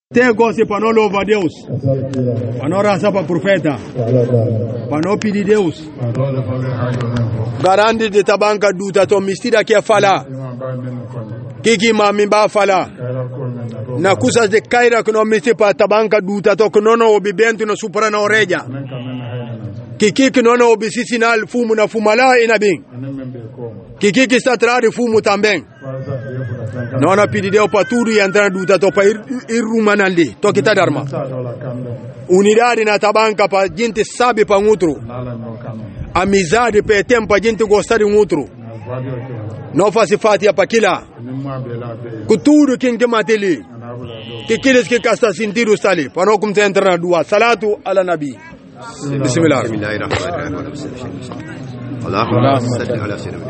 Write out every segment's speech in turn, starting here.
Te gosi para no louvar Deus, para não raçar para profeta, para não pedir Deus. Garante de tabanca duta to mistira que fala. Kiki mami ba fala. Na kusa de kaira que não misti para tabanca duta to que não obibento no supra na oreja. Kiki que não obisi sinal fumo na fumala inabim. Kiki que está atrás fumo também. Não na pedir Deus para tudo e entrar duta to para ir rumanandi. To kita dharma. Unidade na tabanca para gente sabe para outro. Amizade para tempo para gente gostar de outro. Não faz fatia para aquilo. Com tudo quem te mateli. Que aqueles que casta sentido está ali. Para não começar a entrar na dua. Salatu ala nabi. Bismillah. اللهم صل على سيدنا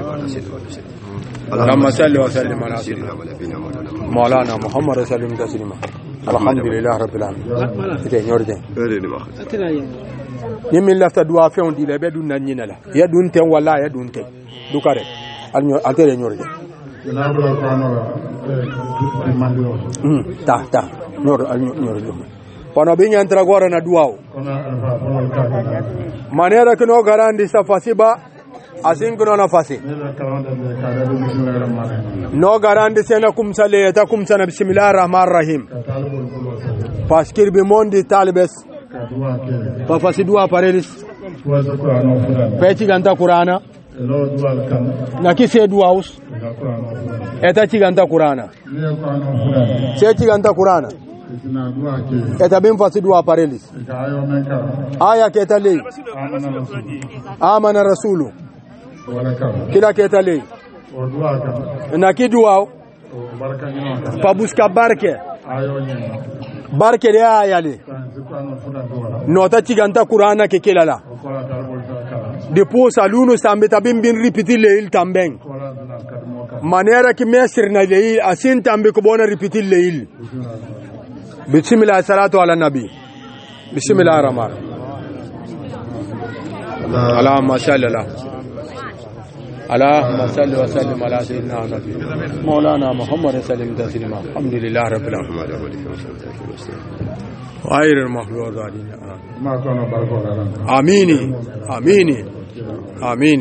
مولانا محمد وسلم تسليما الحمد لله رب العالمين يمين لفت دعاء فيون دي لبه دون نانينا لا يا دون تن ولا يا دون تن دوكاري انتري نورجي ta نور Pano binya entra agora na duao. Maneira que não garante essa faceba, assim que não na face. Não garante se na kumsale, ta kumsana bismillah rahman rahim. Paskir bimondi talibes. Pa face dua aparelhos. Peti ganta Qurana. Na que se duaus. Eta ganta Qurana. Se ganta Qurana. Eta bem fasi dua aparelhos. Aya que eta lei. Amana rasulu. Kila que eta lei. Na que duao. Pa buscar barque. Barque de aya ali. Nota ciganta Qurana que kila lá. Depois aluno sambe tabim bin repetir leil também. Maneira que mestre na leil assim também que bona repetir leil. بسم الله الصلاة على النبي بسم الله الرحمن اللهم صل اللهم صل وسلم على سيدنا النبي مولانا محمد وسلم تسليما الحمد لله رب العالمين غير المغضوب عليهم آمين آمين آمين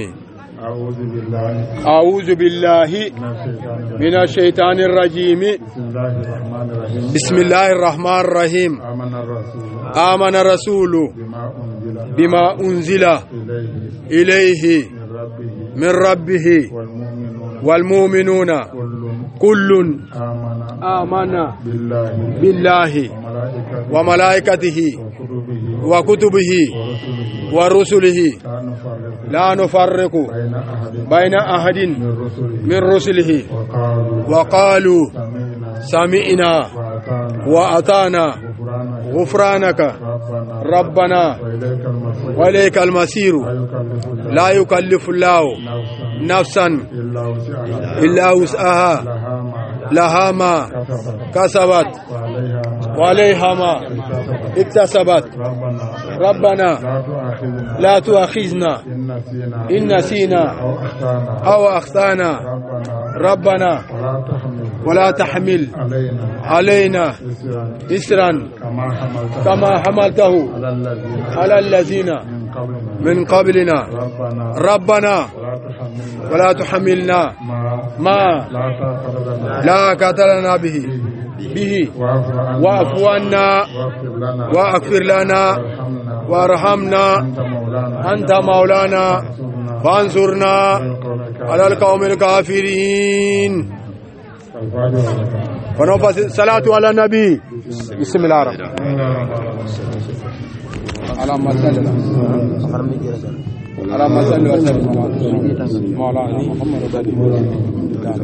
أعوذ بالله من الشيطان الرجيم بسم الله الرحمن الرحيم آمن الرسول بما أنزل إليه من ربه والمؤمنون كل آمن بالله وملائكته وكتبه ورسله لا نفرق بين أحد من رسله وقالوا سمعنا وأطعنا غفرانك ربنا وإليك المصير لا يكلف الله نفسا إلا وسعها لها ما كسبت وعليها ما اكتسبت ربنا لا تؤاخذنا إن نسينا أو أخطأنا ربنا ولا تحمل علينا إسرا كما حملته على الذين من قبلنا ربنا ولا تحملنا ما لا قتلنا به واعف عنا واغفر لنا وارحمنا أنت مولانا فانصرنا على القوم الكافرين. ونفس صلاة على النبي بسم الله الرحمن اللهم صل وسلم على مولانا محمد